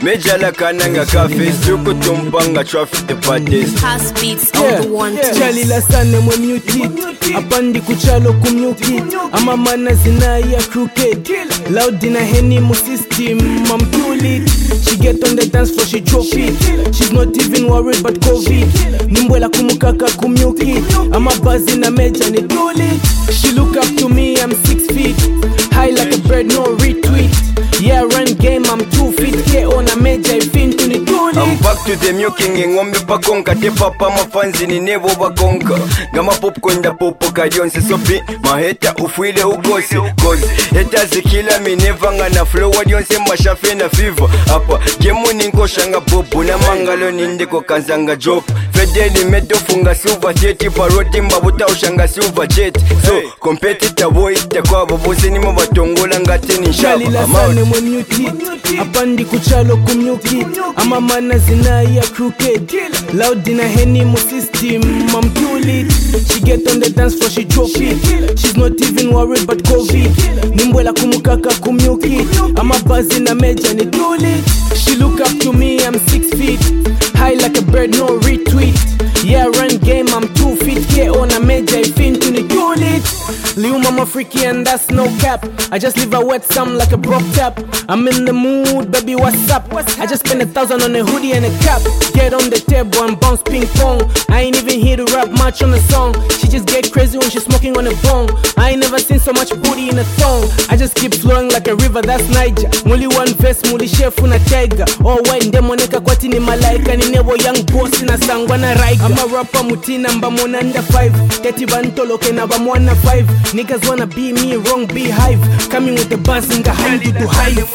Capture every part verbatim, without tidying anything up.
Mejala kananga cafe, suku tumpanga traffic the parties. House beats on the one two. Chali la sane mwe mute it. Apandi kuchalo kumyuki. Ama mana zina ya crooked. Loud in a henny mo system. I'm too lit. She get on the dance floor, she drop it. She's not even worried about COVID. Nimbwela kumukaka kumyuki. I'm a buzz in a meja ni too lit. She look up to me, I'm six feet. High like a bird, no retweet. Yeah, run game, I'm two feet. K on a major, I fin to the tune. I'm back to the milking in Wombi Pakonka. Te papa ma fans in Nevo Bakonka. Gama popcorn da popo kadionse sopi. Ma heta ufwile ukosi. Cause heta zikila mi nevanga na flow wadionse mashafe na fever. Apa, gemu ninko shanga popo. Na mangalo nindiko kanzanga job. Fedeli meto funga silver jet. Paroti mbabuta ushanga silver jet. So, competitor boy ite kwa babuzi nimo batongola ngateni shaba. Mwe mute it. Apandi kuchalo kumyuki. Ama mana zina ya crooked. Loud in a henny mo system. I'm too lit. She get on the dance floor, she drop it. She's not even worried about COVID. Nimbwela kumukaka kumyuki. I'm a buzz in a meja ni too lit. She look up to me, I'm six feet. High like a bird, no retweet. Yeah, run game, I'm two feet. K on a major, I fin to the too lit. Liu mama freaky and that's no cap. I just leave a wet some like a broke tap. I'm in the mood, baby, what's up? I just spent a thousand on a hoodie and a cap. Get on the table and bounce ping pong. I ain't even here to rap much on the song. She just get crazy when she's smoking on a bong. I ain't never seen so much booty in a thong. I just keep flowing like a river, that's Niger. Muli one verse, muli chef una tiger. Oh wait, ndemoneka kwati ni malaika. Ni nebo young boss na sangwa na raiga. I'm a rapper mutina mba mona under five. Teti bantoloke na ba mwana five. Niggas wanna be me, wrong beehive. Coming with the buzz in the hand to do hive.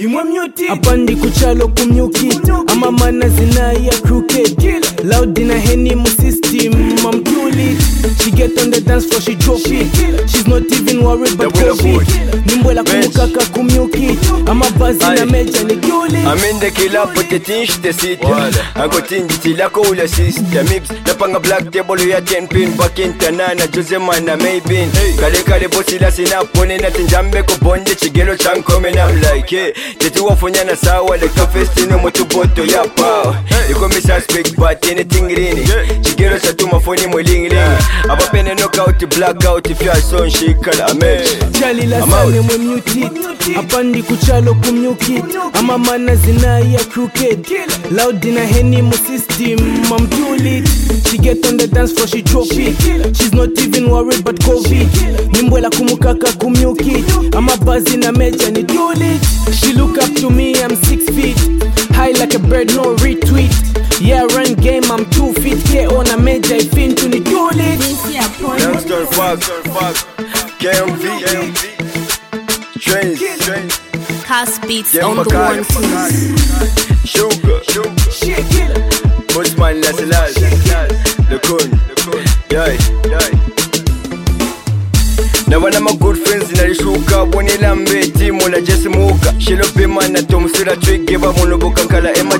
Apandi kuchalo kumyuki. Ama mana zina ya crooked. Loud in a henny mo system. I'm too lit. She get on the dance floor, she drop it. She's not even worried about COVID. Nimbwela kumukaka kumyuki. Ama buzz in a meja ni too lit. I'm in the killer put the tinge the seat. I got in the tilako ula system. Mix napanga black table ya ten pin. Back in tanana Jose mana maybe. Kale kale bosi la sinapone na tinjambe kubonde. Chigelo chanko and I'm like yeah. Tetu wafonyana sawa like a festino motupoto ya power. You come miss speak but anything rini. Chigero satuma phone mo ling ling. Aba pene knockout blackout if you are son shikala amen. Chali la sane mwe mute it. Apandi kuchalo kumyuki. Ama mana zina ya crooked. Loud in a henny mo system. I'm too lit. She get on the dance floor, she drop it. She's not even worried about COVID. Nimbwela kumukaka kumyuki. Ama buzz in a meja ni too lit. She look up to me, I'm six feet. High like a bird, no retweet. Yeah, run game, I'm two feet. K on a major, I fin to the too lit. Youngster Fox, K M V, Trains, House beats on the one two. Sugar, Postman National, the Kun, yeah, yeah. Na wana ma good friends inalishuka. Boni lambe timu la jesi muka. Shilo pima na tomusira twige ba muno bukankala ema